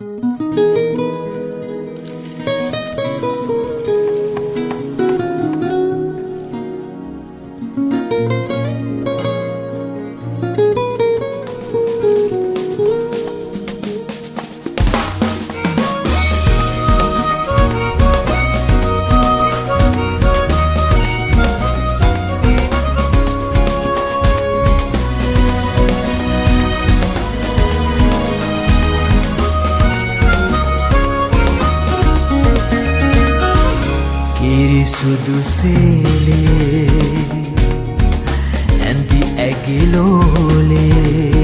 Sudu sele ඇඳි ඇගිලෝලේ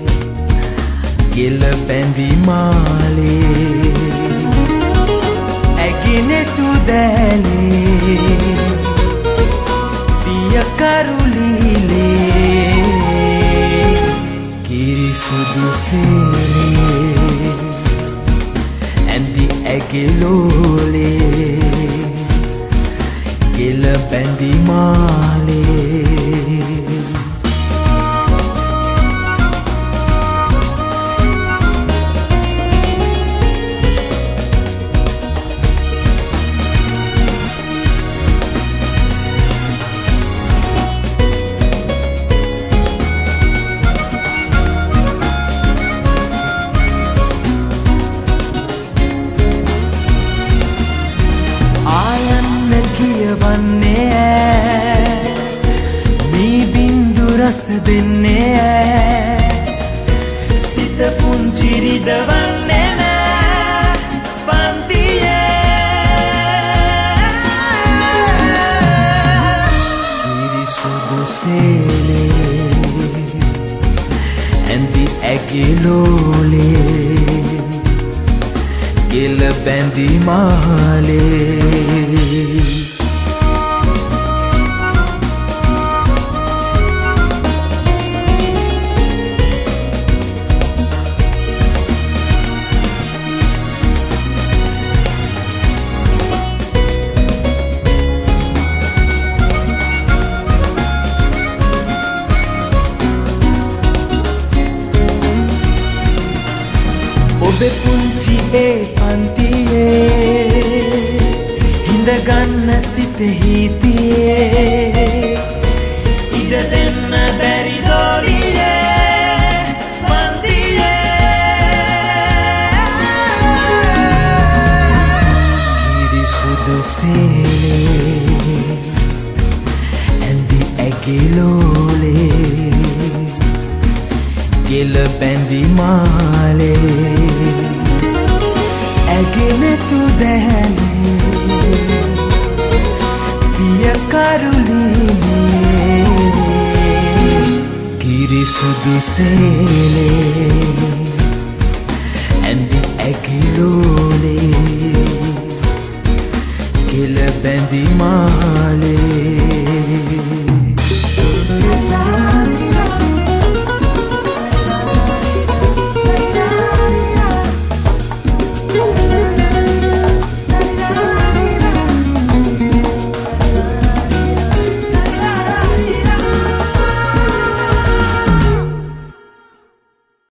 ගෙල බැඳි මාලේ ඇගිනෙතු දැලේ පිය කරුලීලේ කිරි සුදු සele ඇඳි ඇගිලෝලේ ගෙල බැඳි මාලේ රස දෙන්නේ සිත පුංචි රිදවන්නේ නෑ පන්තියේ කිරි සුදු සේලේ ඇඳි ඇගිලෝලේ ගෙල බැඳි මාලේ ඔබේ පුංචි ඒ පන්තියේ හිඳ ගන්න සිත හිතියේ ඉඩ දෙන්න බැරි දොරියේ පන්තියේ කිරි සුදු සේලේ ඇඳි ඇගිලෝලේ ගෙල බැඳි මාලේ ඇගෙනෙතු දැලේ පිය කරුලීලේ කිරි සුදු සේලේ ඇඳි ඇගිලෝලේ ගෙල බැඳි මාලේ